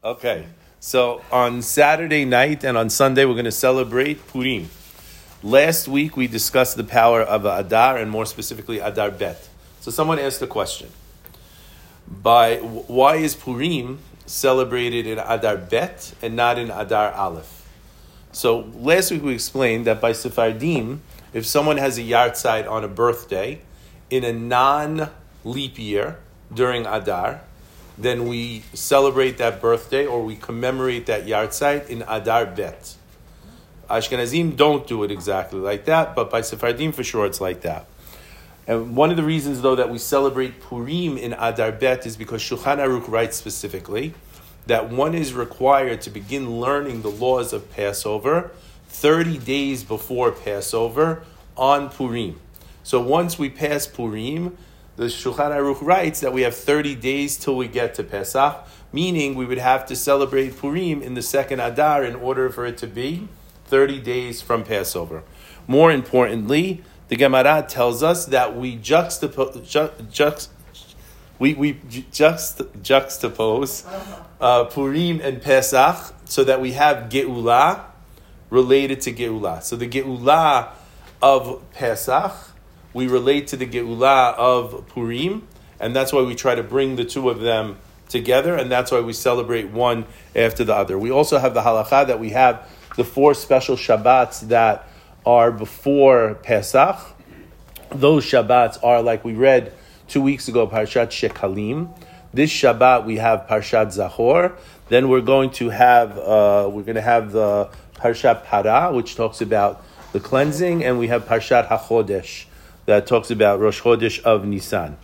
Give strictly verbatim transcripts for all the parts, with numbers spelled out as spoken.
Okay, so on Saturday night and on Sunday we're going to celebrate Purim. Last week we discussed the power of Adar and more specifically Adar Bet. So someone asked a question. By why is Purim celebrated in Adar Bet and not in Adar Aleph? So last week we explained that by Sephardim, if someone has a yahrzeit on a birthday in a non-leap year during Adar, then we celebrate that birthday or we commemorate that yahrzeit in Adar Bet. Ashkenazim don't do it exactly like that, but by Sephardim for sure it's like that. And one of the reasons, though, that we celebrate Purim in Adar Bet is because Shulchan Aruch writes specifically that one is required to begin learning the laws of Passover thirty days before Passover on Purim. So once we pass Purim, the Shulchan Aruch writes that we have thirty days till we get to Pesach, meaning we would have to celebrate Purim in the second Adar in order for it to be thirty days from Passover. More importantly, the Gemara tells us that we juxtapose, ju- juxt, we, we juxt, juxtapose uh, Purim and Pesach so that we have Geulah related to Geulah. So the Geulah of Pesach, we relate to the Geulah of Purim, and that's why we try to bring the two of them together, and that's why we celebrate one after the other. We also have the halakha that we have the four special Shabbats that are before Pesach. Those Shabbats are, like we read two weeks ago, Parshat Shekalim. This Shabbat we have Parshat Zachor. Then we're going to have uh, we're going to have the Parshat Para, which talks about the cleansing, and we have Parshat HaChodesh that talks about Rosh Chodesh of Nisan.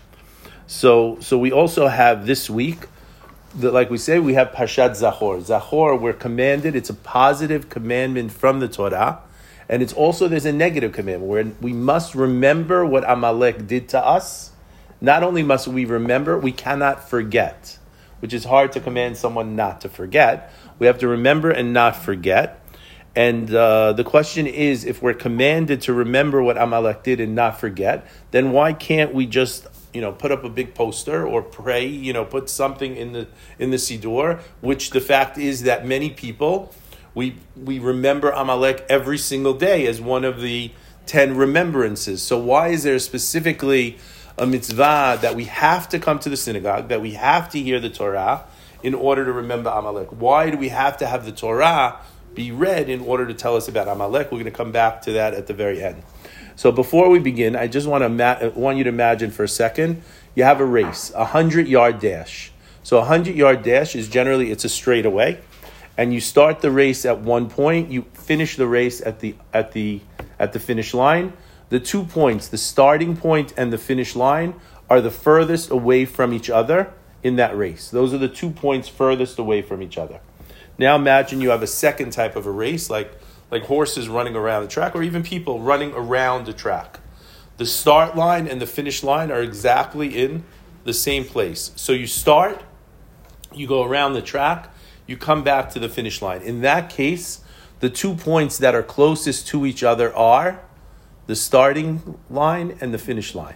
So, so we also have this week, that, like we say, we have Parshat Zachor. Zachor, we're commanded, it's a positive commandment from the Torah, and it's also, there's a negative commandment, where we must remember what Amalek did to us. Not only must we remember, we cannot forget, which is hard to command someone not to forget. We have to remember and not forget. And uh, the question is, if we're commanded to remember what Amalek did and not forget, then why can't we just, you know, put up a big poster or pray, you know, put something in the in the Siddur, which the fact is that many people, we we remember Amalek every single day as one of the ten remembrances. So why is there specifically a mitzvah that we have to come to the synagogue, that we have to hear the Torah in order to remember Amalek? Why do we have to have the Torah be read in order to tell us about Amalek? We're going to come back to that at the very end. So before we begin, I just want to ma- want you to imagine for a second, you have a race, a hundred-yard dash. So a hundred-yard dash is generally, it's a straightaway, and you start the race at one point, you finish the race at the at the at the finish line. The two points, the starting point and the finish line, are the furthest away from each other in that race. Those are the two points furthest away from each other. Now imagine you have a second type of a race, like, like horses running around the track, or even people running around the track. The start line and the finish line are exactly in the same place. So you start, you go around the track, you come back to the finish line. In that case, the two points that are closest to each other are the starting line and the finish line.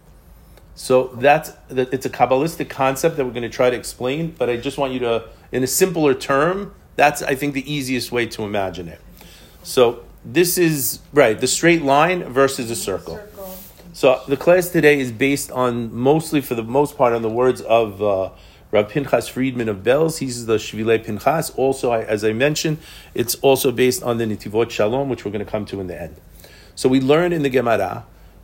So that's it's a Kabbalistic concept that we're going to try to explain, but I just want you to, in a simpler term, that's, I think, the easiest way to imagine it. So this is, right, the straight line versus a circle. circle. So the class today is based on, mostly for the most part, on the words of uh, Rav Pinchas Friedman of Belz. He's the Shvilei Pinchas. Also, I, as I mentioned, it's also based on the Nitivot Shalom, which we're going to come to in the end. So we learn in the Gemara,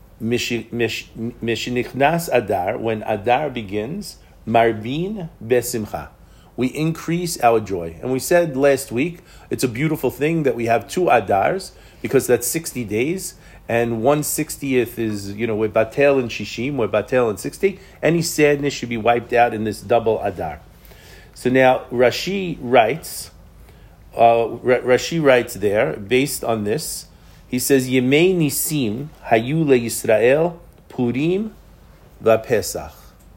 Mishinichnas Adar, when Adar begins, Marbin Besimcha. We increase our joy. And we said last week, it's a beautiful thing that we have two Adars, because that's sixty days, and one sixtieth is, you know, we're Batel and Shishim, we're Batel and sixty. Any sadness should be wiped out in this double Adar. So now Rashi writes, uh, Rashi writes there, based on this, he says, Yemei Nisim Hayu LeYisrael Purim VaPesach.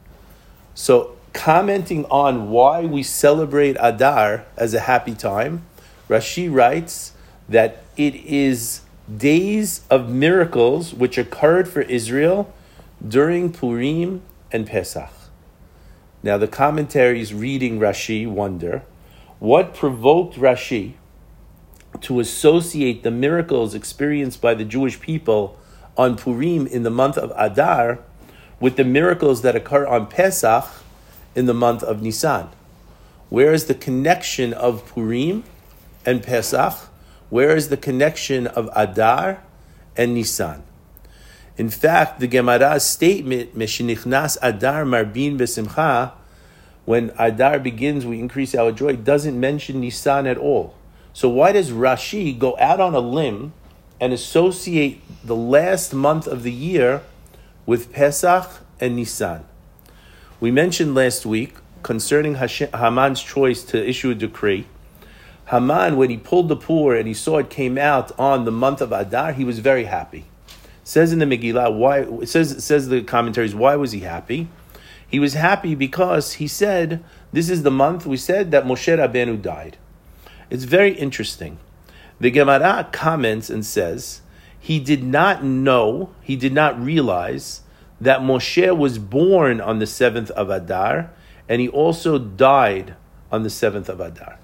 So, commenting on why we celebrate Adar as a happy time, Rashi writes that it is days of miracles which occurred for Israel during Purim and Pesach. Now the commentaries reading Rashi wonder, What provoked Rashi to associate the miracles experienced by the Jewish people on Purim in the month of Adar with the miracles that occur on Pesach in the month of Nisan? Where is the connection of Purim and Pesach? Where is the connection of Adar and Nisan? In fact, the Gemara's statement, Meshenichnas Adar Marbin Besimcha, when Adar begins, we increase our joy, doesn't mention Nisan at all. So why does Rashi go out on a limb and associate the last month of the year with Pesach and Nisan? We mentioned last week concerning Haman's choice to issue a decree. Haman, when he pulled the pur and he saw it came out on the month of Adar, he was very happy. It says in the Megillah, why? It says it says the commentaries, why was he happy? He was happy because he said, this is the month we said that Moshe Rabbeinu died. It's very interesting. The Gemara comments and says, he did not know, he did not realize that Moshe was born on the seventh of Adar, and he also died on the seventh of Adar.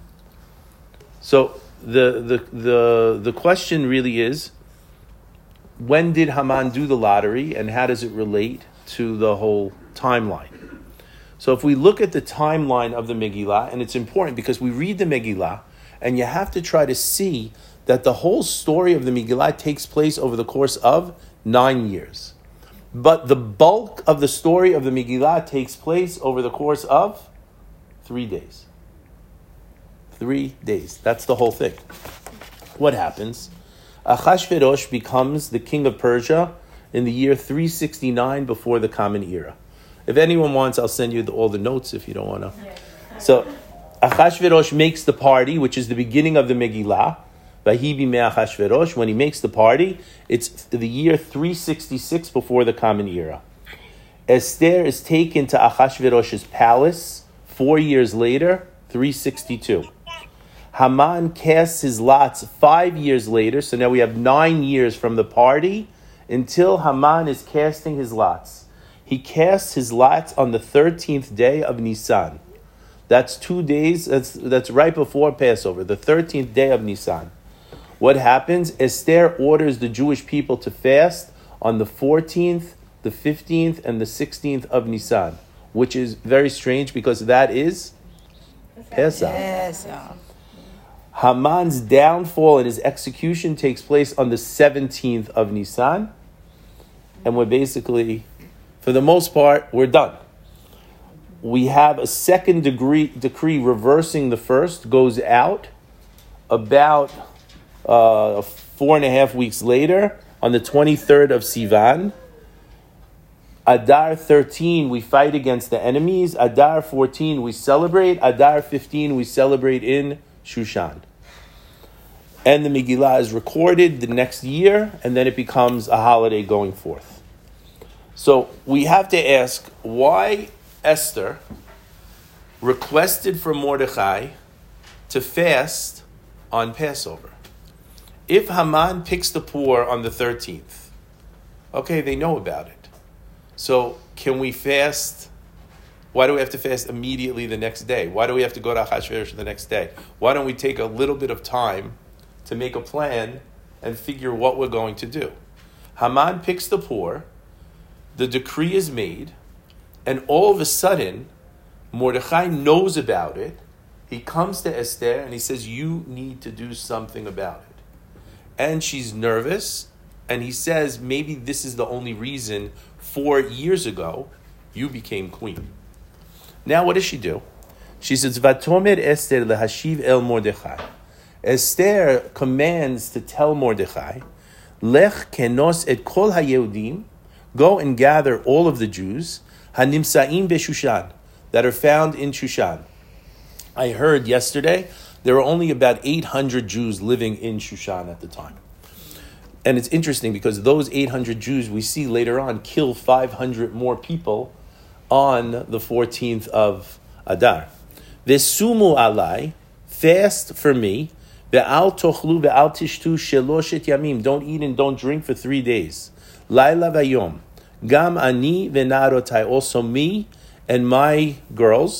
So the, the, the, the question really is, when did Haman do the lottery, and how does it relate to the whole timeline? So if we look at the timeline of the Megillah, and it's important because we read the Megillah, and you have to try to see that the whole story of the Megillah takes place over the course of nine years. But the bulk of the story of the Megillah takes place over the course of three days. Three days. That's the whole thing. What happens? Achashverosh becomes the king of Persia in the year three sixty-nine before the Common Era. If anyone wants, I'll send you the, all the notes if you don't want to. Yeah. So, Achashverosh makes the party, which is the beginning of the Megillah. Vahibi me Achashverosh. When he makes the party, it's the year three sixty-six before the Common Era. Esther is taken to Achashverosh's palace four years later, three sixty-two. Haman casts his lots five years later, so now we have nine years from the party until Haman is casting his lots. He casts his lots on the thirteenth day of Nisan. That's two days, that's, that's right before Passover, the thirteenth day of Nisan. What happens? Esther orders the Jewish people to fast on the fourteenth, the fifteenth, and the sixteenth of Nisan, which is very strange because that is Pesach. Pesach. Haman's downfall and his execution takes place on the seventeenth of Nisan, and we're basically, for the most part, we're done. We have a second degree decree reversing the first, goes out about uh, four and a half weeks later on the twenty-third of Sivan. Adar thirteen, we fight against the enemies. Adar fourteen, we celebrate. Adar fifteen, we celebrate in Shushan. And the Megillah is recorded the next year, and then it becomes a holiday going forth. So we have to ask why Esther requested from Mordechai to fast on Passover. If Haman picks the pur on the thirteenth, okay, they know about it. So can we fast? Why do we have to fast immediately the next day? Why do we have to go to Achashverosh the next day? Why don't we take a little bit of time to make a plan and figure what we're going to do? Haman picks the pur, the decree is made, and all of a sudden, Mordechai knows about it. He comes to Esther and he says, you need to do something about it. And she's nervous, and he says, maybe this is the only reason four years ago you became queen. Now what does she do? She says, Vatomer Esther lehashiv el Mordechai. Esther commands to tell Mordechai, Lech kenos et kol hayehudim, go and gather all of the Jews, hanimsaim beshushan, that are found in Shushan. I heard yesterday there were only about eight hundred Jews living in Shushan at the time. And it's interesting because those eight hundred Jews we see later on kill five hundred more people on the fourteenth of Adar. Vesumu alai, fast for me, ve'al tochlu ve'al tishtu sheloshet yamim, don't eat and don't drink for three days. Laila vayom, gam ani ve'narotai, also me and my girls,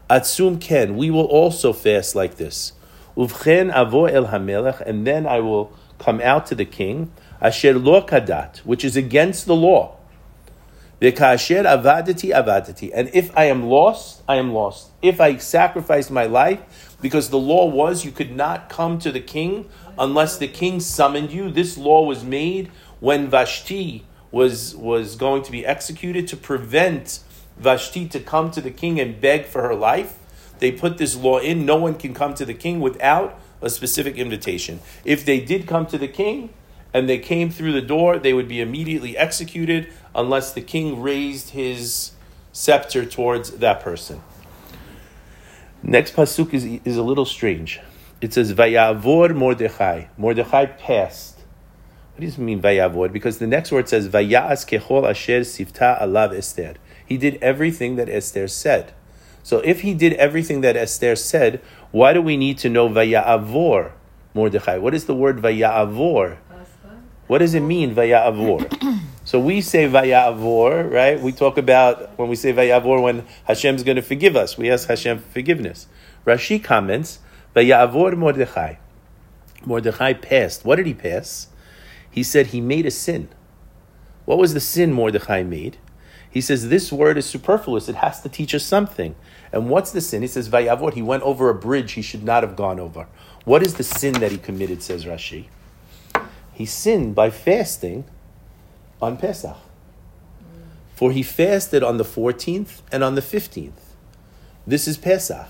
Atzum ken, we will also fast like this. Uvchen avo el hamelech, and then I will come out to the king, asher lo kadat, which is against the law. V'kasher avadati avadati, and if I am lost, I am lost. If I sacrifice my life, because the law was you could not come to the king unless the king summoned you. This law was made when Vashti was, was going to be executed to prevent Vashti to come to the king and beg for her life. They put this law in. No one can come to the king without a specific invitation. If they did come to the king and they came through the door, they would be immediately executed unless the king raised his scepter towards that person. Next pasuk is, is a little strange. It says, Vayavor Mordechai. Mordechai passed. What does it mean, Vayavor? Because the next word says, Vayas kechol asher sifta alav Esther. He did everything that Esther said. So if he did everything that Esther said, why do we need to know Vayavor Mordechai? What is the word Vayavor? What does it mean, Vayavor? So we say Vayavor, right? We talk about when we say Vayavor when Hashem's going to forgive us. We ask Hashem for forgiveness. Rashi comments, Vayavor Mordechai. Mordechai passed. What did he pass? He said he made a sin. What was the sin Mordechai made? He says this word is superfluous. It has to teach us something. And what's the sin? He says Vayavor. He went over a bridge he should not have gone over. What is the sin that he committed, says Rashi? He sinned by fasting on Pesach. For he fasted on the fourteenth and on the fifteenth. This is Pesach.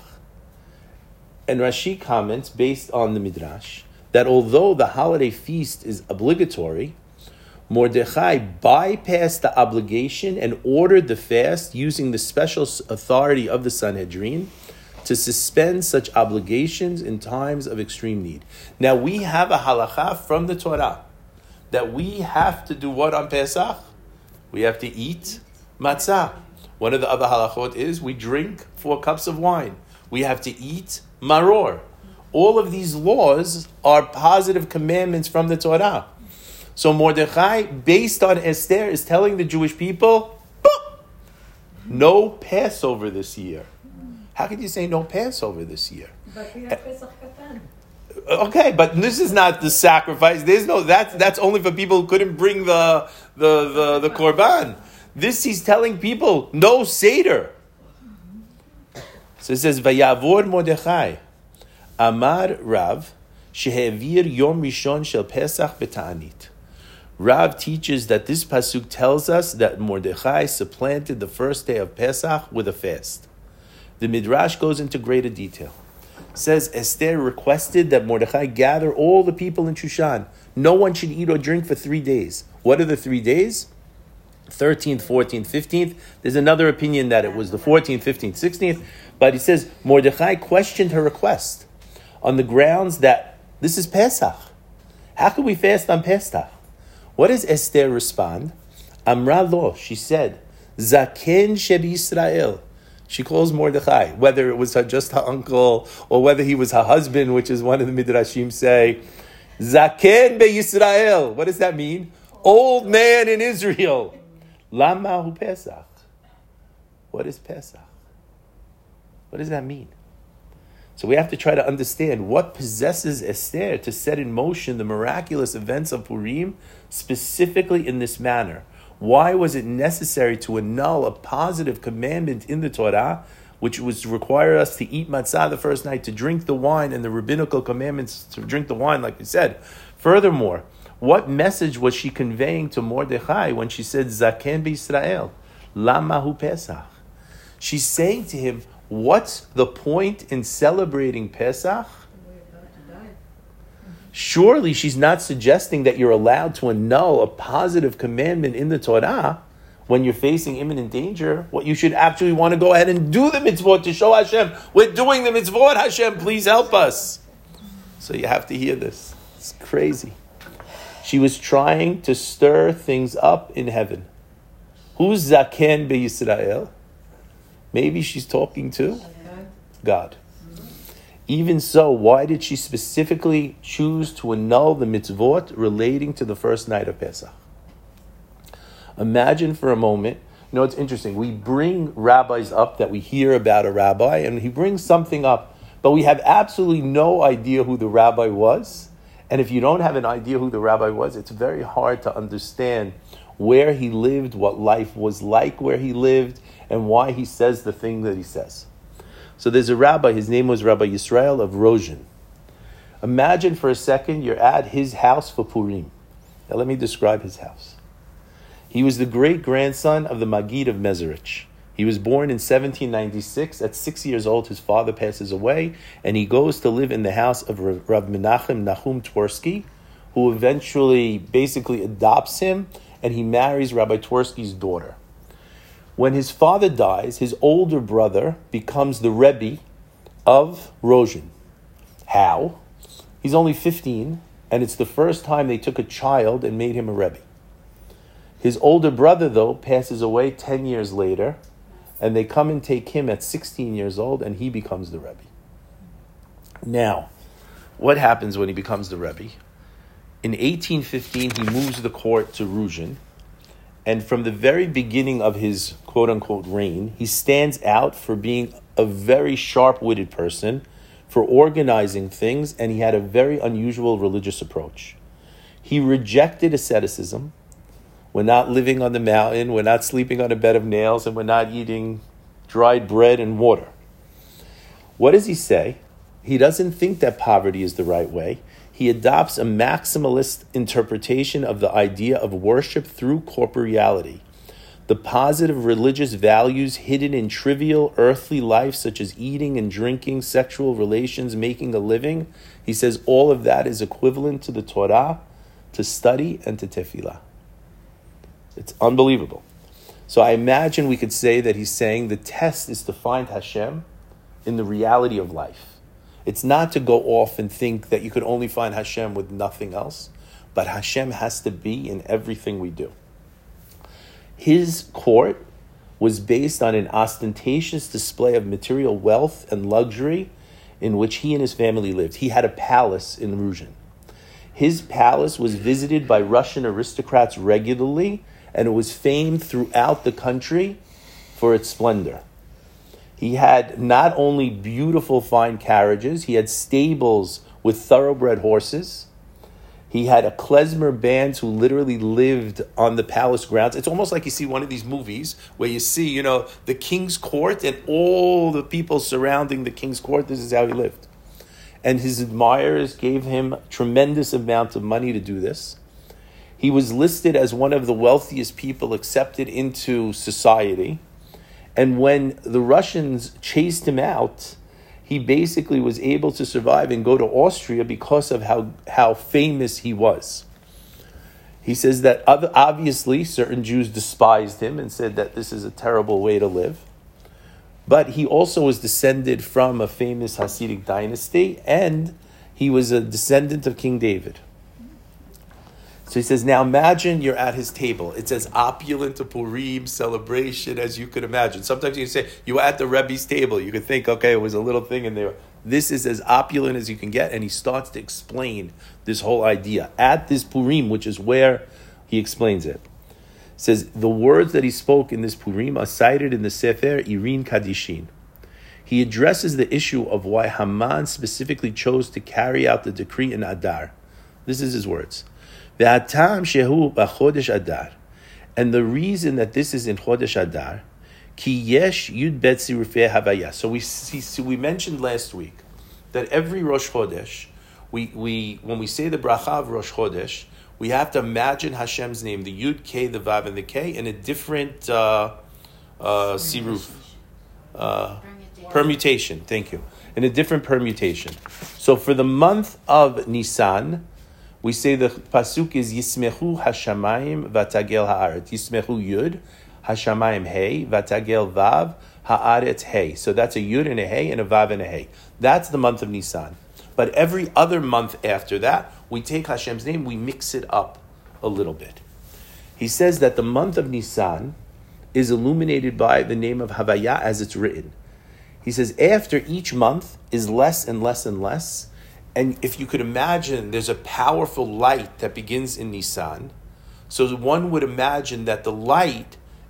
And Rashi comments, based on the Midrash, that although the holiday feast is obligatory, Mordechai bypassed the obligation and ordered the fast using the special authority of the Sanhedrin to suspend such obligations in times of extreme need. Now we have a halakha from the Torah that we have to do what on Pesach? We have to eat matzah. One of the other halachot is we drink four cups of wine. We have to eat maror. All of these laws are positive commandments from the Torah. So Mordechai, based on Esther, is telling the Jewish people, no Passover this year. How could you say no Passover this year? But we have Pesach Katan. Okay, but this is not the sacrifice. There's no that's that's only for people who couldn't bring the the the, the korban. This he's telling people no Seder. So it says Vayavor Mordechai Amar Rav Shehevir Yom Rishon Shel Pesach B'Ta'anit. Rav teaches that this pasuk tells us that Mordechai supplanted the first day of Pesach with a fast. The Midrash goes into greater detail. It says Esther requested that Mordechai gather all the people in Shushan. No one should eat or drink for three days. What are the three days? thirteenth, fourteenth, fifteenth. There's another opinion that it was the fourteenth, fifteenth, sixteenth. But he says Mordechai questioned her request on the grounds that this is Pesach. How can we fast on Pesach? What does Esther respond? Amra lo, she said, Zaken shebi Yisrael. She calls Mordechai, whether it was her, just her uncle or whether he was her husband, which is one of the Midrashim say, Zaken be Yisrael. What does that mean? Old man in Israel. Lama hu Pesach. What is Pesach? What does that mean? So we have to try to understand what possesses Esther to set in motion the miraculous events of Purim, specifically in this manner. Why was it necessary to annul a positive commandment in the Torah, which was to require us to eat matzah the first night, to drink the wine, and the rabbinical commandments to drink the wine, like we said? Furthermore, what message was she conveying to Mordechai when she said, Zaken b'Yisrael, Lama hu Pesach? She's saying to him, what's the point in celebrating Pesach? Surely she's not suggesting that you're allowed to annul a positive commandment in the Torah when you're facing imminent danger. What you should actually want to go ahead and do the mitzvot to show Hashem, we're doing the mitzvot, Hashem, please help us. So you have to hear this. It's crazy. She was trying to stir things up in heaven. Who's Zaken b'Yisrael? Maybe she's talking to God. Even so, why did she specifically choose to annul the mitzvot relating to the first night of Pesach? Imagine for a moment You know, it's interesting. We bring rabbis up that we hear about a rabbi, and he brings something up, but we have absolutely no idea who the rabbi was. And if you don't have an idea who the rabbi was, it's very hard to understand where he lived, what life was like where he lived, and why he says the thing that he says. So there's a rabbi, his name was Rabbi Yisrael of Rozhin. Imagine for a second you're at his house for Purim. Now let me describe his house. He was the great-grandson of the Magid of Mezerich. He was born in seventeen ninety-six. At six years old, his father passes away, and he goes to live in the house of Rav Menachem Nahum Twersky, who eventually basically adopts him, and he marries Rabbi Twersky's daughter. When his father dies, his older brother becomes the Rebbe of Rozhin. How? He's only fifteen, and it's the first time they took a child and made him a Rebbe. His older brother, though, passes away ten years later, and they come and take him at sixteen years old, and he becomes the Rebbe. Now, what happens when he becomes the Rebbe? In eighteen fifteen, he moves the court to Rozhin, and from the very beginning of his quote-unquote reign, he stands out for being a very sharp-witted person, for organizing things, and he had a very unusual religious approach. He rejected asceticism. We're not living on the mountain, we're not sleeping on a bed of nails, and we're not eating dried bread and water. What does he say? He doesn't think that poverty is the right way. He adopts a maximalist interpretation of the idea of worship through corporeality. The positive religious values hidden in trivial earthly life, such as eating and drinking, sexual relations, making a living, he says all of that is equivalent to the Torah, to study, and to tefillah. It's unbelievable. So I imagine we could say that he's saying the test is to find Hashem in the reality of life. It's not to go off and think that you could only find Hashem with nothing else, but Hashem has to be in everything we do. His court was based on an ostentatious display of material wealth and luxury in which he and his family lived. He had a palace in Rozhin. His palace was visited by Russian aristocrats regularly, and it was famed throughout the country for its splendor. He had not only beautiful, fine carriages, he had stables with thoroughbred horses. He had a klezmer band who literally lived on the palace grounds. It's almost like you see one of these movies where you see, you know, the king's court and all the people surrounding the king's court. This is how he lived. And his admirers gave him a tremendous amount of money to do this. He was listed as one of the wealthiest people accepted into society. And when the Russians chased him out, he basically was able to survive and go to Austria because of how, how famous he was. He says that other, obviously certain Jews despised him and said that this is a terrible way to live. But he also was descended from a famous Hasidic dynasty, and he was a descendant of King David. So he says, now imagine you're at his table. It's as opulent a Purim celebration as you could imagine. Sometimes you can say, you were at the Rebbe's table. You could think, okay, it was a little thing in there. This is as opulent as you can get. And he starts to explain this whole idea at this Purim, which is where he explains it. It says, the words that he spoke in this Purim are cited in the Sefer Irin Kadishin. He addresses the issue of why Haman specifically chose to carry out the decree in Adar. This is his words. V'hatam shehu b'chodesh Adar. And the reason that this is in Chodesh Adar, ki yesh yud bet sirufei havaya. So we see, so we mentioned last week that every Rosh Chodesh, we, we when we say the bracha of Rosh Chodesh, we have to imagine Hashem's name, the Yud, K, the Vav, and the K, in a different uh, uh, siruf. Uh, permutation. permutation, thank you. In a different permutation. So for the month of Nisan, we say the pasuk is Yismechu Hashamayim Vatagel Haaret. Yismechu Yud, Hashamayim Hey, Vatagel Vav, Haaret Hey. So that's a Yud and a Hey and a Vav and a Hey. That's the month of Nisan. But every other month after that, we take Hashem's name, we mix it up a little bit. He says that the month of Nisan is illuminated by the name of Havaya as it's written. He says after each month is less and less and less. And if you could imagine, there's a powerful light that begins in Nisan. So one would imagine that the light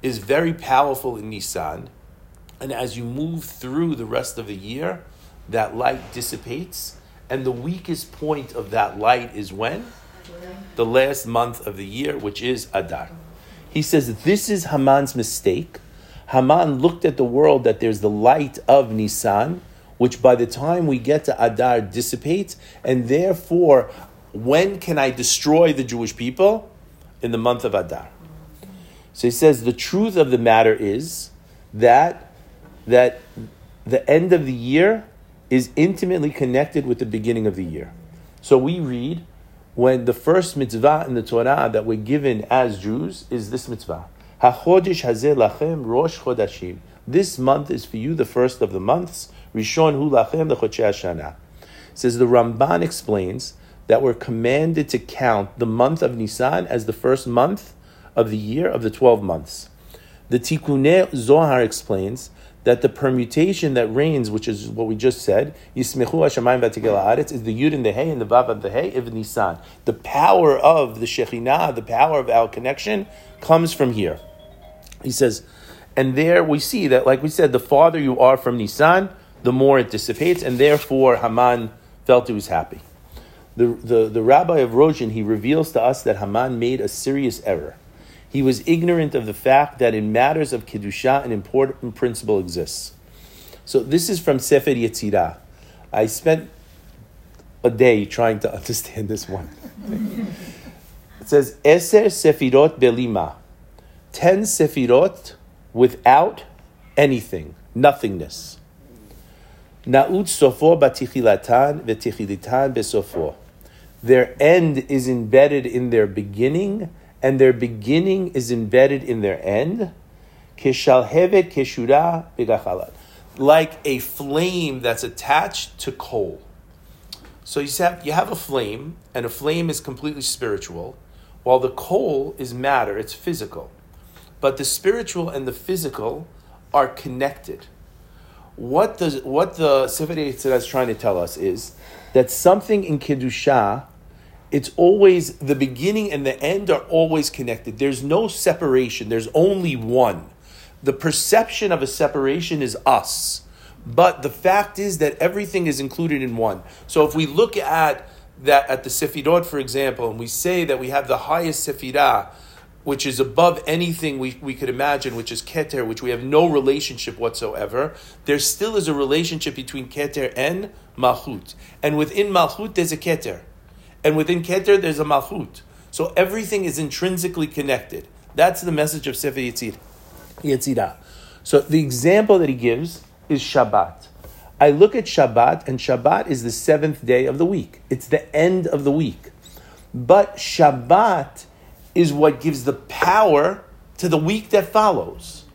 is very powerful in Nisan. And as you move through the rest of the year, that light dissipates. And the weakest point of that light is when? The last month of the year, which is Adar. He says this is Haman's mistake. Haman looked at the world that there's the light of Nisan, which by the time we get to Adar dissipates, and therefore, when can I destroy the Jewish people? In the month of Adar. So he says the truth of the matter is that, that the end of the year is intimately connected with the beginning of the year. So we read, when the first mitzvah in the Torah that we're given as Jews is this mitzvah. HaChodesh hazeh lachem rosh chodashim. This month is for you the first of the months. Rishon hu lachem lechodshei hashana. Says the Ramban explains that we're commanded to count the month of Nisan as the first month of the year of the twelve months. The Tikkunei Zohar explains that the permutation that reigns, which is what we just said, Yismechu Hashamayim v'Tigel ha'aretz, is the Yud and the Hey and the Vav and the Hey of Nisan. The power of the Shekhinah, the power of our connection, comes from here. He says, and there we see that, like we said, the farther you are from Nisan, the more it dissipates, and therefore Haman felt he was happy. The, the, the rabbi of Roshin, he reveals to us that Haman made a serious error. He was ignorant of the fact that in matters of Kedusha, an important principle exists. So this is from Sefer Yetzirah. I spent a day trying to understand this one. It says, Eser Sefirot Belima. Ten Sefirot without anything, nothingness. Na'ut Sofo Batichilatan V'Tichilitan Besofo. Their end is embedded in their beginning, and their beginning is embedded in their end. Keshalhevet keshura begachalat. Like a flame that's attached to coal. So you have, you have a flame, and a flame is completely spiritual, while the coal is matter, it's physical. But the spiritual and the physical are connected. What the, what the Sefer Yetzirah is trying to tell us is that something in Kedusha, it's always, the beginning and the end are always connected. There's no separation. There's only one. The perception of a separation is us. But the fact is that everything is included in one. So if we look at that at the Sefirot, for example, and we say that we have the highest Sefirah, which is above anything we, we could imagine, which is Keter, which we have no relationship whatsoever, there still is a relationship between Keter and Malchut. And within Malchut, there's a Keter. And within Keter, there's a Malchut. So everything is intrinsically connected. That's the message of Sefer Yetzirah. So the example that he gives is Shabbat. I look at Shabbat, and Shabbat is the seventh day of the week. It's the end of the week. But Shabbat is what gives the power to the week that follows.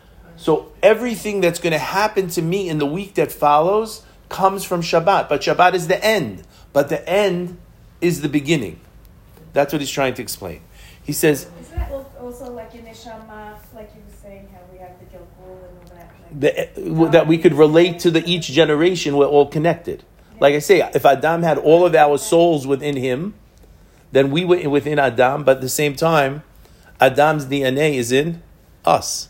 So everything that's going to happen to me in the week that follows comes from Shabbat. But Shabbat is the end. But the end is the beginning. That's what he's trying to explain. He says... Is that also like in Neshama, like you were saying, how we have the Gilgul and all that? Like, the, that we could relate to the each generation, we're all connected. Yeah. Like I say, if Adam had all of our souls within him, then we were within Adam, but at the same time, Adam's D N A is in us.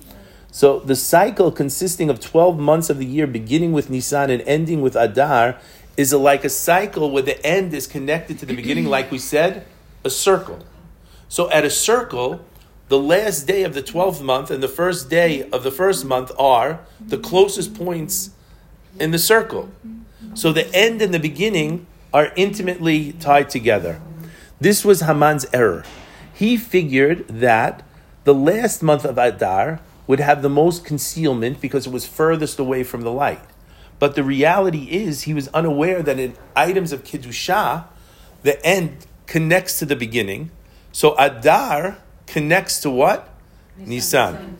So the cycle consisting of twelve months of the year, beginning with Nisan and ending with Adar, is a, like a cycle where the end is connected to the beginning, like we said, a circle. So at a circle, the last day of the twelfth month and the first day of the first month are the closest points in the circle. So the end and the beginning are intimately tied together. This was Haman's error. He figured that the last month of Adar would have the most concealment because it was furthest away from the light. But the reality is he was unaware that in items of Kedusha, the end connects to the beginning. So Adar connects to what? Nisan. Nisan.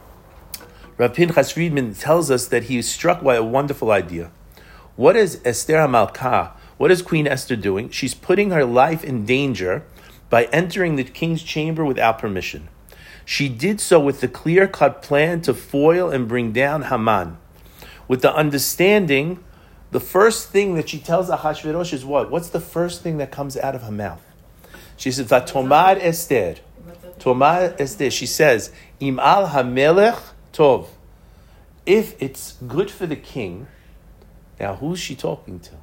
Rav Pinchas Friedman tells us that he is struck by a wonderful idea. What is Esther HaMalkah? What is Queen Esther doing? She's putting her life in danger by entering the king's chamber without permission. She did so with the clear-cut plan to foil and bring down Haman. With the understanding, the first thing that she tells Ahashverosh is what? What's the first thing that comes out of her mouth? She says, Vatomar Esther. Toma Esther, she says, Im al hamelech tov. If it's good for the king, now who's she talking to?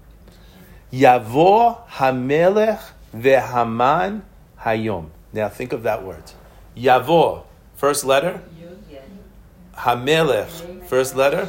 Yavo hamelech vehaman hayom. Now think of that word. Yavo, first letter. Hamelech, first letter.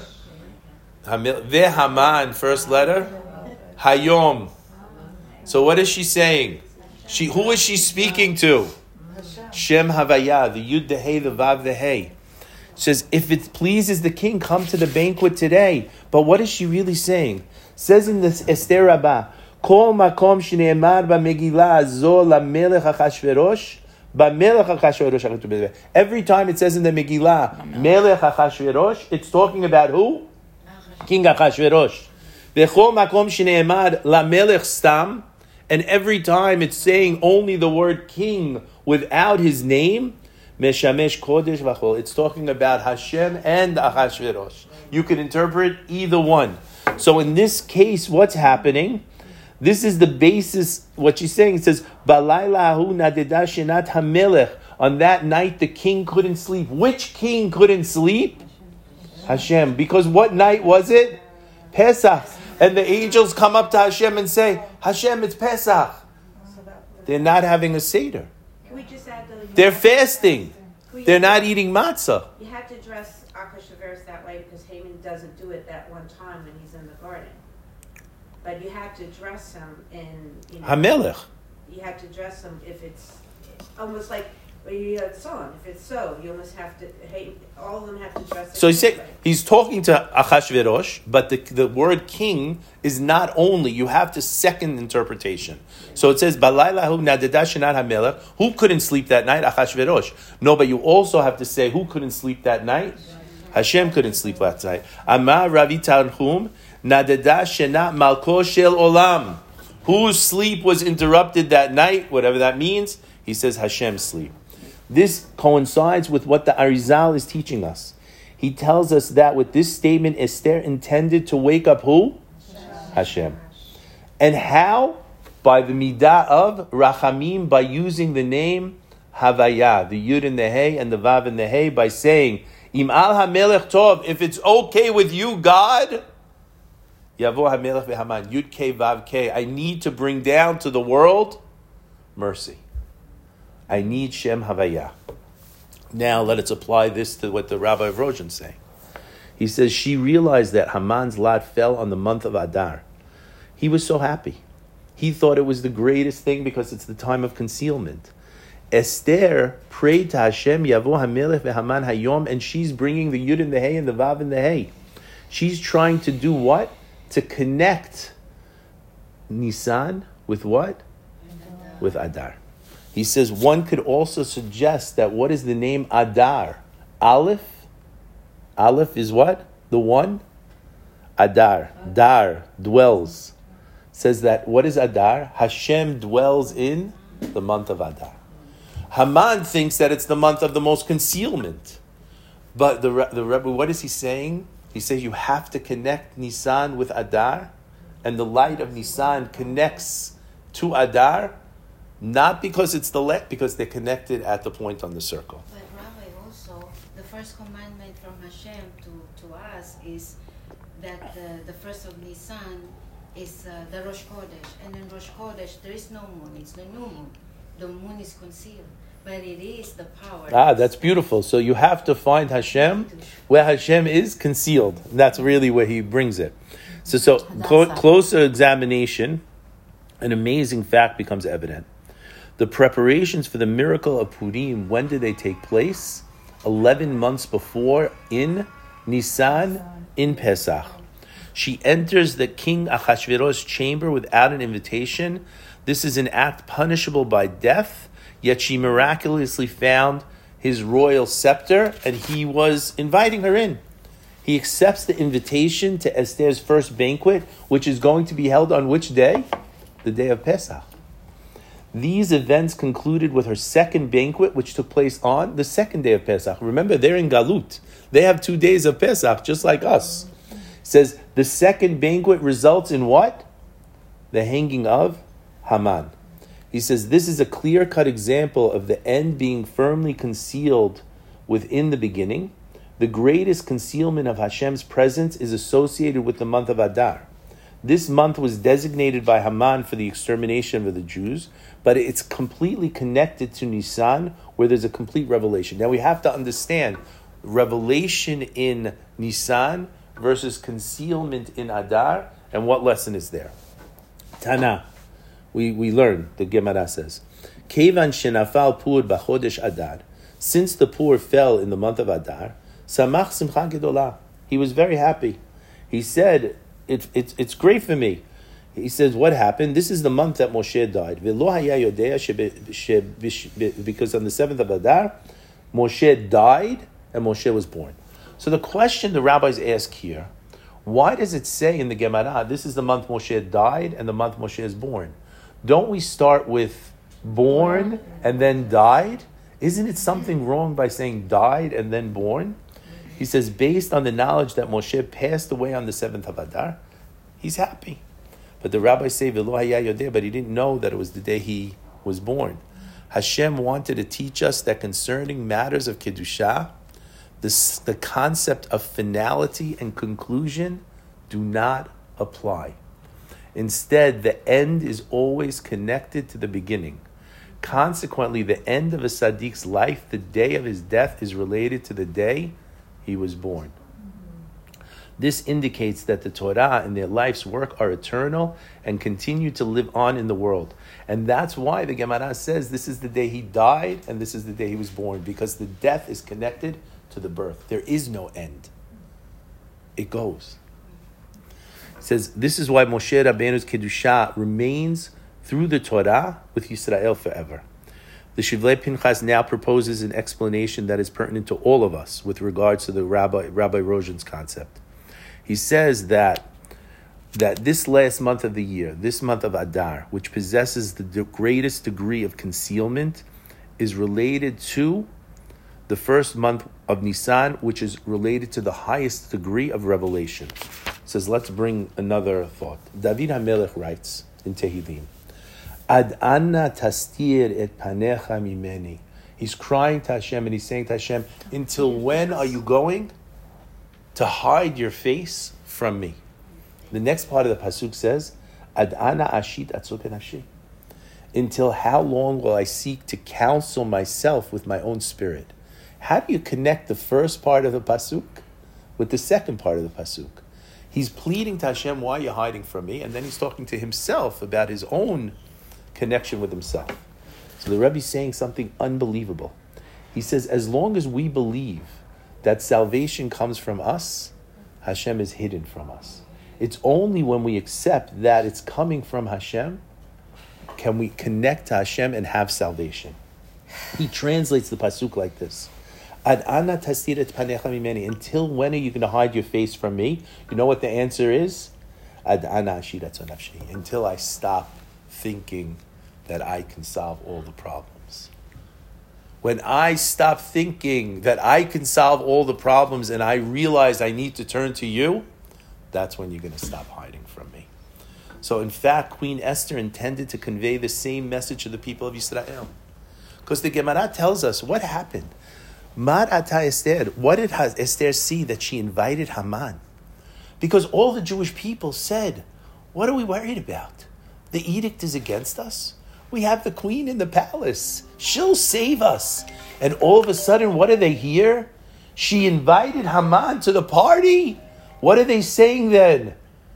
Vehaman, first letter. Hayom. So what is she saying? She, who is she speaking to? Shem Havaya, the Yud, the Hey, the Vav, the Hey. She says, if it pleases the king, come to the banquet today. But what is she really saying? Says in this Esther Rabbah, Kol makom shneemar b'megillah zo lamelech Achashverosh, b'melech Achashverosh. Every time it says in the Megillah, Melech Achashverosh, it's talking about who? King Achashverosh. V'chol makom shneemar lamelech stam, and every time it's saying only the word king without his name, Meshamesh Kodesh V'chol. It's talking about Hashem and Achashverosh. You can interpret either one. So in this case, what's happening? This is the basis. What she's saying, it says, Balaylahu nadeda shenat hamelech. On that night, the king couldn't sleep. Which king couldn't sleep? Hashem. Because what night was it? Pesach. And the angels come up to Hashem and say, Hashem, it's Pesach. They're not having a Seder. Can we just add the, They're fasting. They're not eating matzah. You have to dress Achashverosh that way because Haman doesn't do it that one time when he's in the garden. But you have to dress him in, you know, Hamelech. You have to dress him if it's almost like when you have song. If it's so, you almost have to. Hey, all of them have to dress. So he's saying, he's talking to Achashverosh, but the the word king is not only. You have to second interpretation. So it says Balaylahu nadeda shenat hamelech. Who couldn't sleep that night? Achashverosh. No, but you also have to say who couldn't sleep that night. Hashem couldn't sleep last night. Amar Ravi Tanhum nadeda shenat malko shel olam. Whose sleep was interrupted that night? Whatever that means. He says Hashem's sleep. This coincides with what the Arizal is teaching us. He tells us that with this statement, Esther intended to wake up who? Hashem. And how? By the midah of Rachamim, by using the name Havaya, the Yud and the Hey and the Vav and the Hey, by saying, Im al hamelech tov, if it's okay with you, God, Yavo hamelech vehaman, Yud K Vav K, I need to bring down to the world mercy. I need Shem Havaya. Now let us apply this to what the Rabbi of Roshan is saying. He says she realized that Haman's lot fell on the month of Adar. He was so happy. He thought it was the greatest thing because it's the time of concealment. Esther prayed to Hashem, Yavo HaMelech veHaman Hayom, and she's bringing the Yud and the Hey and the Vav and the Hey. She's trying to do what? To connect Nisan with what? Adar. With Adar. He says one could also suggest that what is the name Adar? Aleph? Aleph is what? The one? Adar. Dar, dwells. Says that, what is Adar? Hashem dwells in the month of Adar. Haman thinks that it's the month of the most concealment. But the, the Rebbe, what is he saying? He says you have to connect Nisan with Adar, and the light of Nisan connects to Adar, not because it's the let, because they're connected at the point on the circle. But Rabbi, also, the first commandment from Hashem to, to us is that the, the first of Nisan is uh, the Rosh Chodesh. And in Rosh Chodesh, there is no moon. It's the new moon. The moon is concealed. But it is the power. Ah, that's beautiful. So you have to find Hashem where Hashem is concealed. That's really where he brings it. So, so clo- closer examination, an amazing fact becomes evident. The preparations for the miracle of Purim, when did they take place? Eleven months before, in Nisan, in Pesach. She enters the king Achashverosh's chamber without an invitation. This is an act punishable by death, yet she miraculously found his royal scepter, and he was inviting her in. He accepts the invitation to Esther's first banquet, which is going to be held on which day? The day of Pesach. These events concluded with her second banquet, which took place on the second day of Pesach. Remember, they're in Galut. They have two days of Pesach, just like us. It says the second banquet results in what? The hanging of Haman. He He says, this is a clear-cut example of the end being firmly concealed within the beginning. The greatest concealment of Hashem's presence is associated with the month of Adar. This month was designated by Haman for the extermination of the Jews, but it's completely connected to Nisan, where there's a complete revelation. Now we have to understand revelation in Nisan versus concealment in Adar, and what lesson is there? Tana, we, we learn, the Gemara says, Kevan shenafal pur b'chodesh Adar, since the pur fell in the month of Adar, samach simcha gedolah, he was very happy. He said, it, it, it's great for me. He says, what happened? This is the month that Moshe died. Because on the seventh of Adar, Moshe died and Moshe was born. So the question the rabbis ask here, why does it say in the Gemara, this is the month Moshe died and the month Moshe is born? Don't we start with born and then died? Isn't it something wrong by saying died and then born? He says, based on the knowledge that Moshe passed away on the seventh of Adar, he's happy. But the rabbis say, V'lo haya yodeh, but he didn't know that it was the day he was born. Hashem wanted to teach us that concerning matters of Kedusha, this, the concept of finality and conclusion do not apply. Instead, the end is always connected to the beginning. Consequently, the end of a tzadik's life, the day of his death, is related to the day he was born. This indicates that the Torah and their life's work are eternal and continue to live on in the world. And that's why the Gemara says this is the day he died and this is the day he was born, because the death is connected to the birth. There is no end. It goes. It says this is why Moshe Rabbeinu's Kedusha remains through the Torah with Yisrael forever. The Shivlei Pinchas now proposes an explanation that is pertinent to all of us with regards to the Rabbi, Rabbi Roshan's concept. He says that, that this last month of the year, this month of Adar, which possesses the de- greatest degree of concealment, is related to the first month of Nisan, which is related to the highest degree of revelation. It says, let's bring another thought. David HaMelech writes in Tehillim, Ad anna tastir et panecha mimeni. He's crying to Hashem and he's saying to Hashem, until when are you going to hide your face from me? The next part of the pasuk says, Ad ana ashit atzot nafshi. Until how long will I seek to counsel myself with my own spirit? How do you connect the first part of the pasuk with the second part of the pasuk? He's pleading to Hashem, why are you hiding from me? And then he's talking to himself about his own connection with himself. So the Rebbe is saying something unbelievable. He says, as long as we believe that salvation comes from us, Hashem is hidden from us. It's only when we accept that it's coming from Hashem can we connect to Hashem and have salvation. He translates the pasuk like this. Ad ana tastir et panecha mimeni. Until when are you going to hide your face from me? You know what the answer is? Ad ana ashit atzot nafshi. Until I stop thinking that I can solve all the problems. When I stop thinking that I can solve all the problems and I realize I need to turn to you, that's when you're going to stop hiding from me. So in fact, Queen Esther intended to convey the same message to the people of Yisrael. Because the Gemara tells us what happened. Mar ata Esther, what did Esther see that she invited Haman? Because all the Jewish people said, what are we worried about? The edict is against us. We have the queen in the palace. She'll save us. And all of a sudden, what do they hear? She invited Haman to the party. What are they saying then?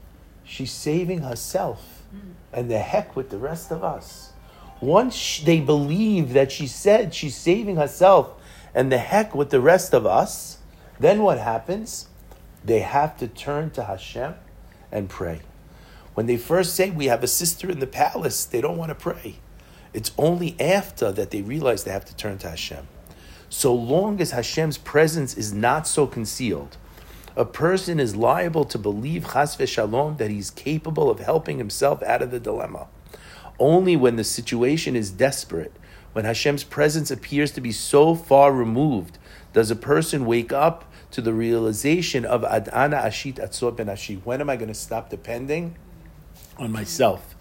She's saving herself. And the heck with the rest of us. Once they believe that she said she's saving herself and the heck with the rest of us, then what happens? They have to turn to Hashem and pray. When they first say we have a sister in the palace, they don't want to pray. It's only after that they realize they have to turn to Hashem. So long as Hashem's presence is not so concealed, a person is liable to believe, chas v'shalom, that he's capable of helping himself out of the dilemma. Only when the situation is desperate, when Hashem's presence appears to be so far removed, does a person wake up to the realization of Ad ana ashit atzot ben ashi. When am I going to stop depending on myself?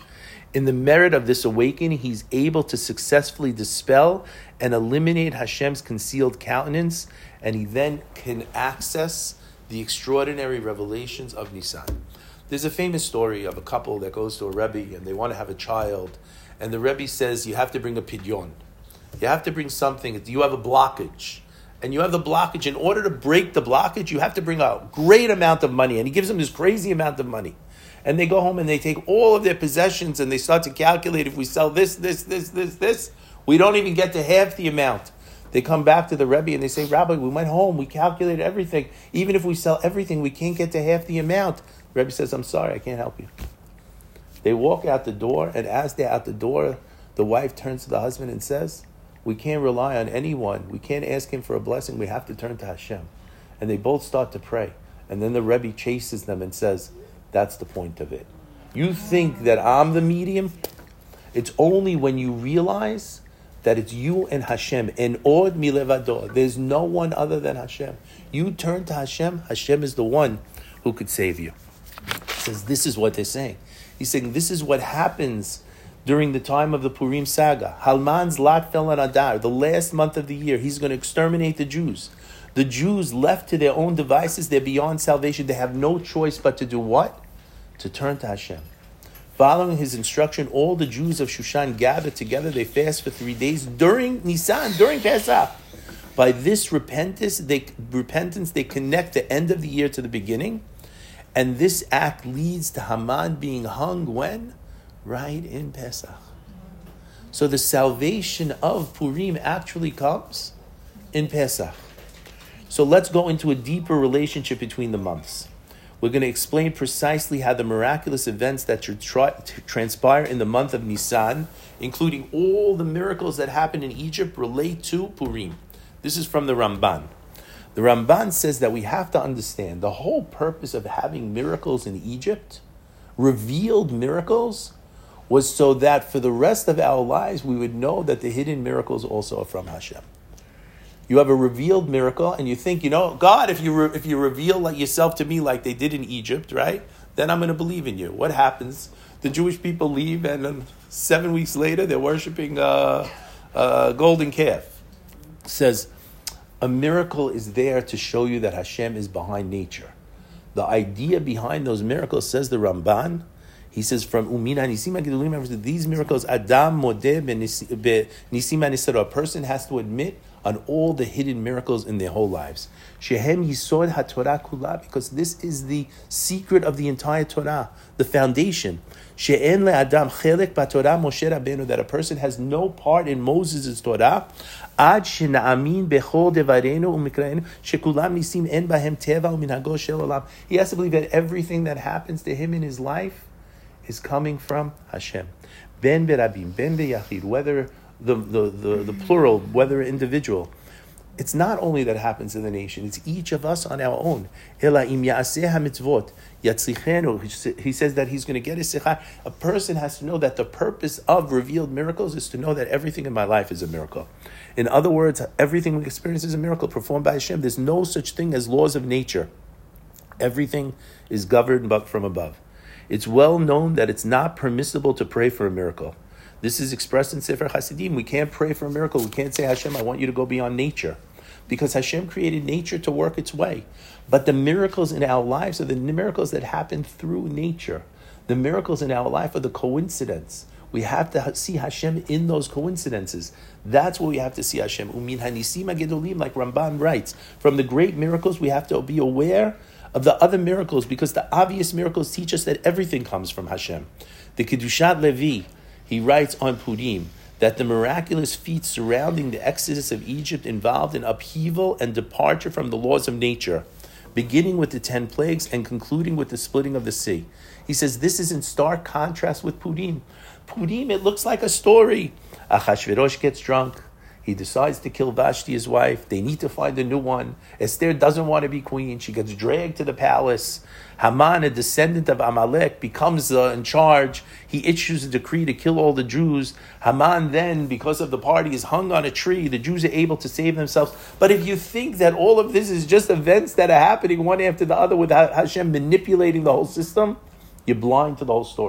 In the merit of this awakening, he's able to successfully dispel and eliminate Hashem's concealed countenance, and he then can access the extraordinary revelations of Nisan. There's a famous story of a couple that goes to a Rebbe and they want to have a child, and the Rebbe says, you have to bring a pidyon. You have to bring something. You have a blockage. And you have the blockage. In order to break the blockage, you have to bring a great amount of money. And he gives them this crazy amount of money. And they go home and they take all of their possessions and they start to calculate, if we sell this, this, this, this, this, we don't even get to half the amount. They come back to the Rebbe and they say, Rabbi, we went home, we calculated everything. Even if we sell everything, we can't get to half the amount. The Rebbe says, I'm sorry, I can't help you. They walk out the door, and as they're out the door, the wife turns to the husband and says, we can't rely on anyone. We can't ask him for a blessing. We have to turn to Hashem. And they both start to pray. And then the Rebbe chases them and says, that's the point of it. You think that I'm the medium? It's only when you realize that it's you and Hashem. En od milevado. There's no one other than Hashem. You turn to Hashem. Hashem is the one who could save you. He says, this is what they're saying. He's saying, this is what happens during the time of the Purim saga. Halman's lot fell on Adar, the last month of the year. He's going to exterminate the Jews. The Jews, left to their own devices, they're beyond salvation. They have no choice but to do what? To turn to Hashem. Following his instruction, all the Jews of Shushan gather together. They fast for three days during Nisan, during Pesach. By this repentance, they repentance, they connect the end of the year to the beginning. And this act leads to Haman being hung when? Right in Pesach. So the salvation of Purim actually comes in Pesach. So let's go into a deeper relationship between the months. We're going to explain precisely how the miraculous events that should tra- transpire in the month of Nisan, including all the miracles that happen in Egypt, relate to Purim. This is from the Ramban. The Ramban says that we have to understand the whole purpose of having miracles in Egypt, revealed miracles, was so that for the rest of our lives we would know that the hidden miracles also are from Hashem. You have a revealed miracle, and you think, you know, God, if you re- if you reveal like yourself to me like they did in Egypt, right, then I'm going to believe in you. What happens? The Jewish people leave, and then seven weeks later they're worshiping a, a golden calf. It says, a miracle is there to show you that Hashem is behind nature. The idea behind those miracles, says the Ramban, he says from Umina Nisima Gedulim, these miracles, Adam Modeh Nisima Nisara, a person has to admit on all the hidden miracles in their whole lives. Shehem Yisod HaTorah Kula, because this is the secret of the entire Torah, the foundation. She'en le'adam chelek b'Torah Moshe Rabbeinu, that a person has no part in Moses' Torah. Ad she'na'amin bechol devareinu u'mikraenu shekulam nisim en bahem teva u'minhago shel olam. He has to believe that everything that happens to him in his life is coming from Hashem. Ben berabim, ben beyachid, whether the, the, the, the plural, whether individual. It's not only that happens in the nation, it's each of us on our own. Ela im ya'aseh hamitzvot yatzlichenu. He says that he's going to get his sichah. A person has to know that the purpose of revealed miracles is to know that everything in my life is a miracle. In other words, everything we experience is a miracle performed by Hashem. There's no such thing as laws of nature. Everything is governed but from above. It's well known that it's not permissible to pray for a miracle. This is expressed in Sefer Hasidim. We can't pray for a miracle. We can't say, Hashem, I want you to go beyond nature. Because Hashem created nature to work its way. But the miracles in our lives are the miracles that happen through nature. The miracles in our life are the coincidence. We have to see Hashem in those coincidences. That's what we have to see Hashem. Umin hanisim gedolim, like Ramban writes. From the great miracles, we have to be aware of the other miracles, because the obvious miracles teach us that everything comes from Hashem. The Kedushat Levi, he writes on Purim, that the miraculous feats surrounding the exodus of Egypt involved an upheaval and departure from the laws of nature, beginning with the ten plagues and concluding with the splitting of the sea. He says this is in stark contrast with Purim. Purim, it looks like a story. Achashverosh gets drunk. He decides to kill Vashti, his wife. They need to find a new one. Esther doesn't want to be queen. She gets dragged to the palace. Haman, a descendant of Amalek, becomes uh, in charge. He issues a decree to kill all the Jews. Haman then, because of the party, is hung on a tree. The Jews are able to save themselves. But if you think that all of this is just events that are happening one after the other with Hashem manipulating the whole system, you're blind to the whole story.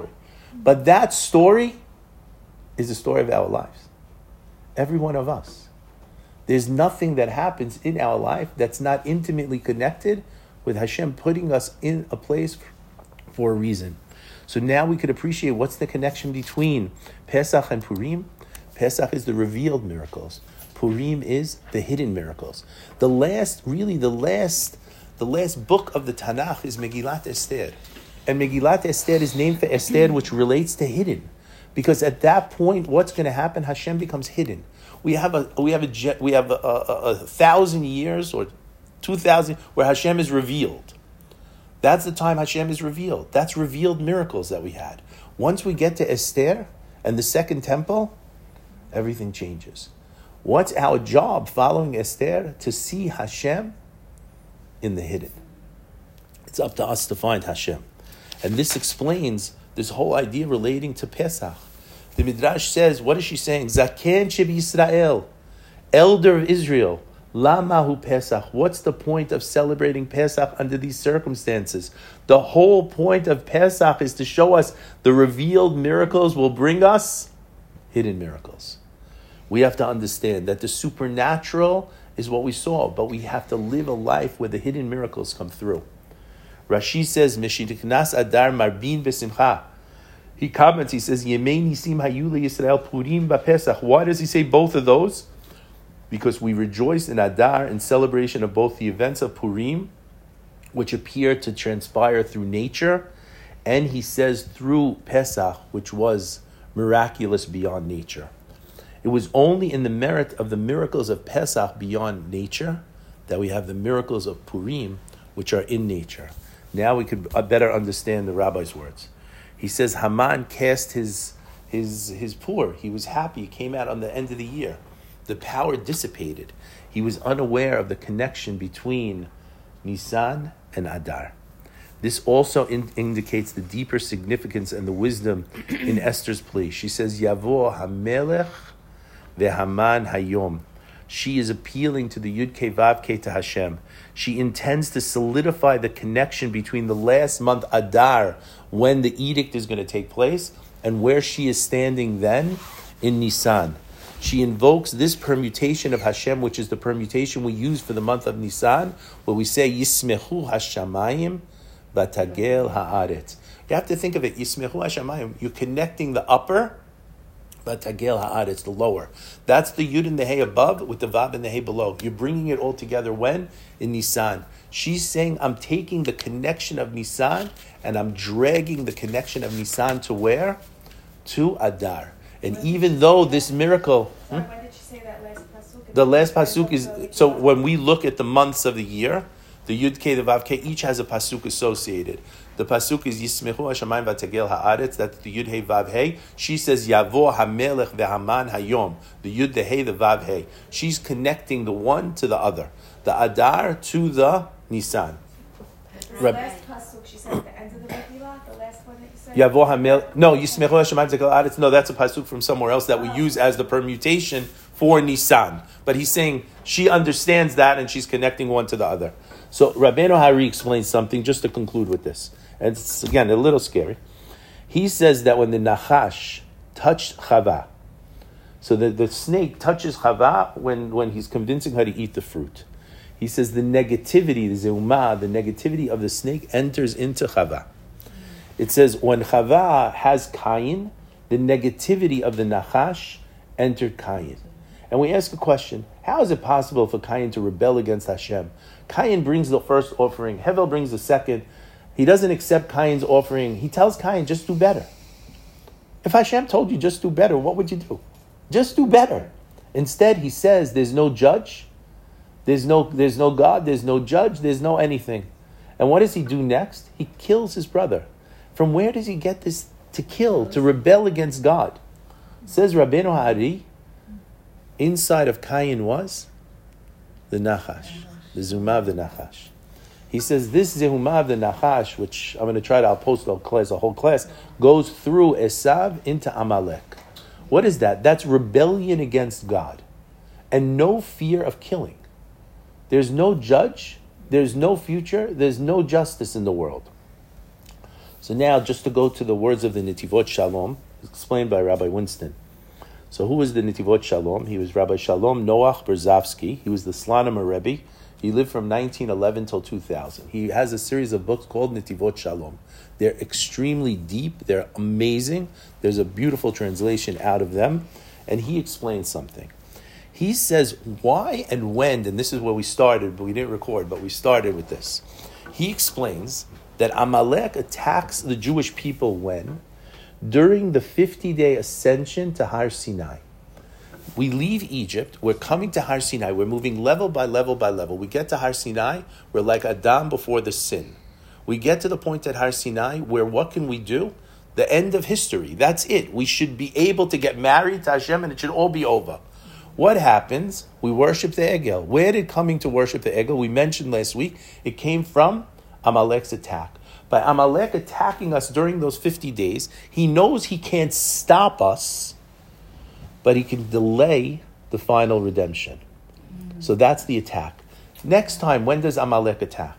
But that story is the story of our lives. Every one of us. There's nothing that happens in our life that's not intimately connected with Hashem putting us in a place for a reason. So now we could appreciate what's the connection between Pesach and Purim. Pesach is the revealed miracles. Purim is the hidden miracles. The last, really the last, the last book of the Tanakh is Megillat Esther. And Megillat Esther is named for Esther, which relates to hidden. Because at that point, what's going to happen? Hashem becomes hidden. We have a we have a we have a, a, a thousand years or two thousand where Hashem is revealed. That's the time Hashem is revealed. That's revealed miracles that we had. Once we get to Esther and the second temple, everything changes. What's our job following Esther? To see Hashem in the hidden. It's up to us to find Hashem. And this explains this whole idea relating to Pesach. The Midrash says, what is she saying? Zaken Shebi Yisrael, elder of Israel. Lamahu Pesach. What's the point of celebrating Pesach under these circumstances? The whole point of Pesach is to show us the revealed miracles will bring us hidden miracles. We have to understand that the supernatural is what we saw, but we have to live a life where the hidden miracles come through. Rashi says, Meshidiknas Adar Marbin Besimcha. He comments, he says, Yemei Nisim Hayule Yisrael Purim B'Pesach. Why does he say both of those? Because we rejoice in Adar in celebration of both the events of Purim, which appear to transpire through nature, and he says through Pesach, which was miraculous beyond nature. It was only in the merit of the miracles of Pesach beyond nature that we have the miracles of Purim, which are in nature. Now we could better understand the rabbi's words. He says Haman cast his his his pur. He was happy. He came out on the end of the year. The power dissipated. He was unaware of the connection between Nisan and Adar. This also in, indicates the deeper significance and the wisdom in Esther's plea. She says, Yavo HaMelech veHaman Hayom. She is appealing to the Yud Kei Vav Kei to Hashem. She intends to solidify the connection between the last month Adar, when the edict is going to take place, and where she is standing then in Nisan. She invokes this permutation of Hashem, which is the permutation we use for the month of Nisan, where we say Yismechu Hashamayim Batagel Haaretz. You have to think of it, Yismechu Hashamayim. You're connecting the upper, Batagel Haaretz, the lower. That's the Yud and the Hey above with the Vav and the Hey below. You're bringing it all together when? In Nisan. She's saying, I'm taking the connection of Nisan and I'm dragging the connection of Nisan to where? To Adar. And even though this miracle... So hmm? Why did she say that last pasuk? The last pasuk is... So when we look at the months of the year, the Yud Kei, the Vav Kei, each has a pasuk associated. The pasuk is Yismechu Hashamayim Vatagel Haaretz. That's the Yud Hey Vav Hey. She says Yavo HaMelech veHaman Hayom. The Yud, the Hey, the Vav Hey. She's connecting the one to the other. The Adar to the Nisan. The Reb- last pasuk, she said at the end of the Megillah, the last one that you said. Yavo HaMelech. No, Yismechu Hashamayim Vatagel Haaretz. No, that's a pasuk from somewhere else that we oh. use as the permutation for Nisan. But he's saying she understands that and she's connecting one to the other. So Rabbeinu Hari explains something just to conclude with this. And it's, again, a little scary. He says that when the Nachash touched Chava, so the, the snake touches Chava when, when he's convincing her to eat the fruit. He says the negativity, the zeumah, the negativity of the snake enters into Chava. It says when Chava has Kayin, the negativity of the Nachash entered Kayin. And we ask a question, how is it possible for Kayin to rebel against Hashem? Kayin brings the first offering, Hevel brings the second. He doesn't accept Kain's offering. He tells Kain, just do better. If Hashem told you just do better, what would you do? Just do better. Instead, he says there's no judge, there's no, there's no God, there's no judge, there's no anything. And what does he do next? He kills his brother. From where does he get this to kill, to rebel against God? Says Rabbeinu Hari, inside of Kain was the Nachash, the Zumah of the Nachash. He says this Zehumah of the Nachash, which I'm going to try to, I'll post a class, a whole class, goes through Esav into Amalek. What is that? That's rebellion against God. And no fear of killing. There's no judge, there's no future, there's no justice in the world. So now, just to go to the words of the Netivot Shalom, explained by Rabbi Winston. So who was the Netivot Shalom? He was Rabbi Shalom Noach Berzavsky. He was the Slonimer Rebbe. He lived from nineteen eleven till two thousand. He has a series of books called Netivot Shalom. They're extremely deep. They're amazing. There's a beautiful translation out of them. And he explains something. He says why and when, and this is where we started, but we didn't record, but we started with this. He explains that Amalek attacks the Jewish people when? During the fifty-day ascension to Har Sinai. We leave Egypt, we're coming to Har Sinai, we're moving level by level by level. We get to Har Sinai, we're like Adam before the sin. We get to the point at Har Sinai where what can we do? The end of history. That's it. We should be able to get married to Hashem and it should all be over. What happens? We worship the Egel. Where did coming to worship the Egel? We mentioned last week, it came from Amalek's attack. By Amalek attacking us during those fifty days, he knows he can't stop us, but he can delay the final redemption. Mm. So that's the attack. Next time, when does Amalek attack?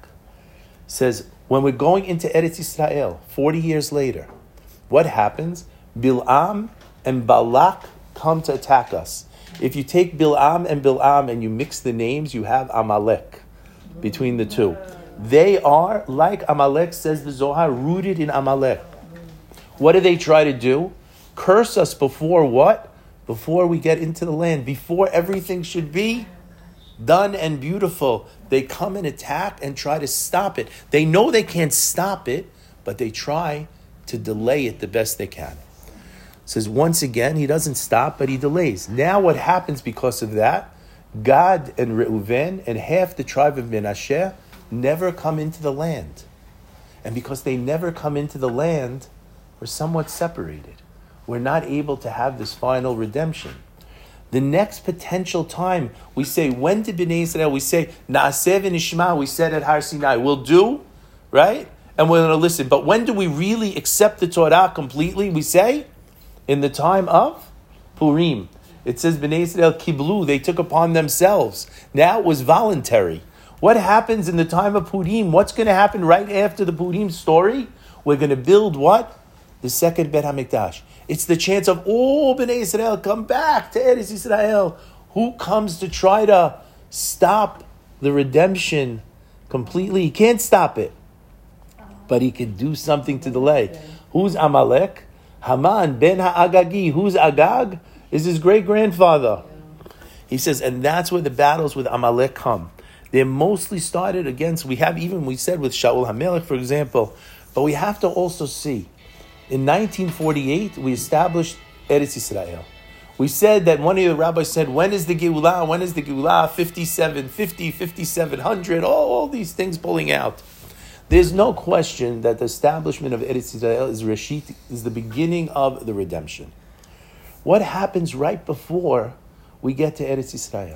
It says, when we're going into Eretz Yisrael, forty years later, what happens? Bil'am and Balak come to attack us. If you take Bil'am and Bil'am and you mix the names, you have Amalek between the two. They are, like Amalek says the Zohar, rooted in Amalek. What do they try to do? Curse us before what? Before we get into the land. Before everything should be done and beautiful. They come and attack and try to stop it. They know they can't stop it, but they try to delay it the best they can. It says once again, he doesn't stop, but he delays. Now what happens because of that? Gad and Reuven and half the tribe of Menashe never come into the land. And because they never come into the land, we're somewhat separated. We're not able to have this final redemption. The next potential time, we say, when did Bnei Yisrael, we say, Na'aseh v'nishma, we said at Har Sinai, we'll do, right? And we're going to listen. But when do we really accept the Torah completely? We say, in the time of Purim. It says, Bnei Yisrael kiblu, they took upon themselves. Now it was voluntary. What happens in the time of Purim? What's going to happen right after the Purim story? We're going to build what? The second Bet HaMikdash. It's the chance of all Bnei Yisrael come back to Eretz Yisrael. Who comes to try to stop the redemption completely? He can't stop it, but he can do something to delay. Who's Amalek? Haman ben Ha'agagi. Who's Agag? Is his great-grandfather. He says, and that's where the battles with Amalek come. They're mostly started against, we have even, we said with Shaul HaMelech, for example, but we have to also see, in nineteen forty-eight, we established Eretz Yisrael. We said that one of the rabbis said, when is the Geulah? When is the Geulah? fifty-seven fifty, fifty-seven hundred, all, all these things pulling out. There's no question that the establishment of Eretz Yisrael is Reshit, is the beginning of the redemption. What happens right before we get to Eretz Yisrael?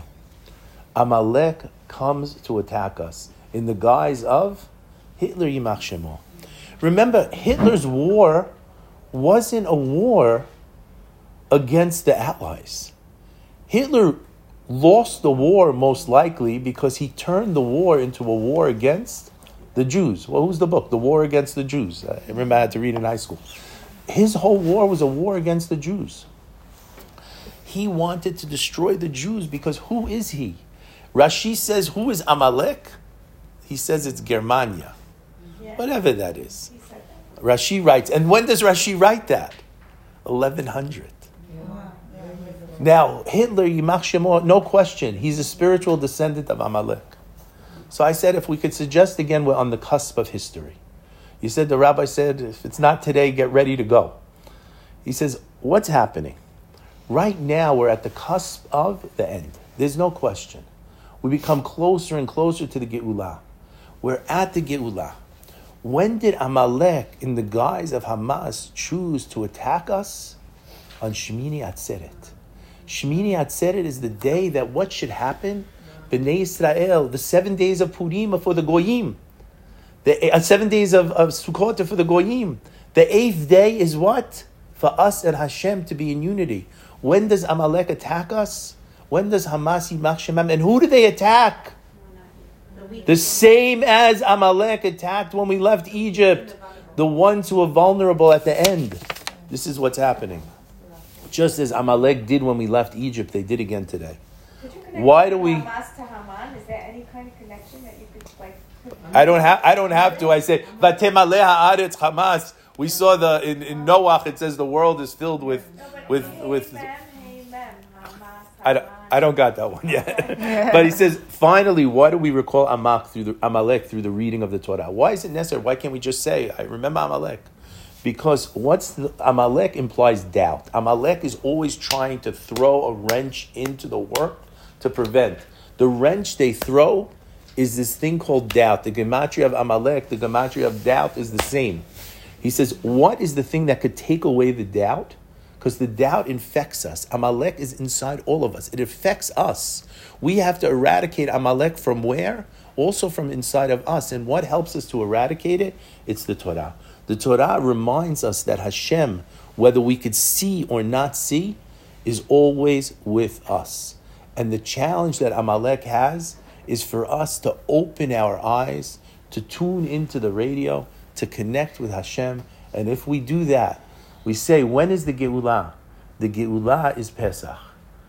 Amalek comes to attack us in the guise of Hitler Yimach Shemo. Remember, Hitler's war wasn't a war against the Allies. Hitler lost the war most likely because he turned the war into a war against the Jews. Well, who's the book? The War Against the Jews. I remember I had to read in high school. His whole war was a war against the Jews. He wanted to destroy the Jews because who is he? Rashi says, who is Amalek? He says it's Germania. Yeah. Whatever that is. That. Rashi writes, and when does Rashi write that? eleven hundred. Yeah. Now, Hitler, Yimach Shemo, no question, he's a spiritual descendant of Amalek. So I said, if we could suggest again, we're on the cusp of history. You said, the rabbi said, if it's not today, get ready to go. He says, what's happening? Right now, we're at the cusp of the end. There's no question. We become closer and closer to the Geulah. We're at the Geulah. When did Amalek, in the guise of Hamas, choose to attack us? On Shmini Atzeret. Shmini Atzeret is the day that what should happen? Bnei Yisrael, the seven days of Purim are for the Goyim. The uh, seven days of, of Sukkot are for the Goyim. The eighth day is what? For us and Hashem to be in unity. When does Amalek attack us? When does Hamas Yimach Shemam? And who do they attack? The same as Amalek attacked when we left Egypt. the ones who are vulnerable at the end. This is what's happening. Just as Amalek did when we left Egypt, they did again today. Could you connect Why do we? Hamas to Haman? Is there any kind of connection that you could like? Put I don't have. I don't have to. I say Vatemaleh haaretz Hamas. We saw the in, in Noah. It says the world is filled with No, but with hey, with. mem, hey, mem, Hamas, I don't, Haman. I don't got that one yet. But he says, finally, why do we recall Amalek through the Amalek through the reading of the Torah? Why is it necessary? Why can't we just say, I remember Amalek? Because what's the, Amalek implies doubt. Amalek is always trying to throw a wrench into the work to prevent. The wrench they throw is this thing called doubt. The gematria of Amalek, the gematria of doubt is the same. He says, what is the thing that could take away the doubt? Because the doubt infects us. Amalek is inside all of us. It affects us. We have to eradicate Amalek from where? Also from inside of us. And what helps us to eradicate it? It's the Torah. The Torah reminds us that Hashem, whether we could see or not see, is always with us. And the challenge that Amalek has is for us to open our eyes, to tune into the radio, to connect with Hashem. And if we do that, we say, when is the Geulah? The Geulah is Pesach.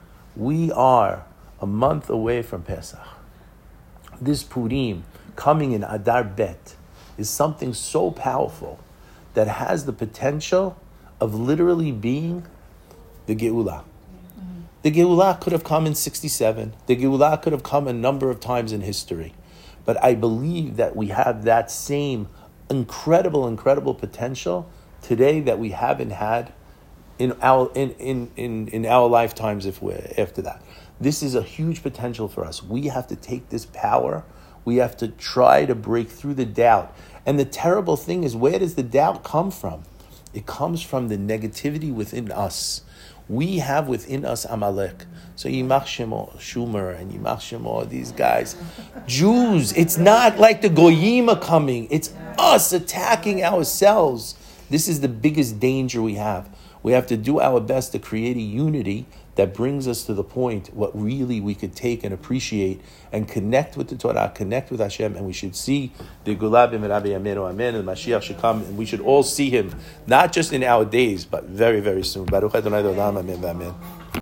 We are a month away from Pesach. This Purim, coming in Adar Bet, is something so powerful that has the potential of literally being the Geulah. Mm-hmm. The Geulah could have come in sixty-seven. The Geulah could have come a number of times in history. But I believe that we have that same incredible, incredible potential today that we haven't had in our in, in, in, in our lifetimes if we're after that. This is a huge potential for us. We have to take this power. We have to try to break through the doubt. And the terrible thing is, where does the doubt come from? It comes from the negativity within us. We have within us Amalek. So Yimach Shemo, Schumer, and Yimach Shemo, these guys. Jews, it's not like the Goyim are coming. It's us attacking ourselves. This is the biggest danger we have. We have to do our best to create a unity that brings us to the point what really we could take and appreciate and connect with the Torah, connect with Hashem, and we should see the Geulah b'mehera b'yameinu, amen, and Mashiach should come, and we should all see him, not just in our days, but very, very soon. Baruch Adonai Olam, amen, amen.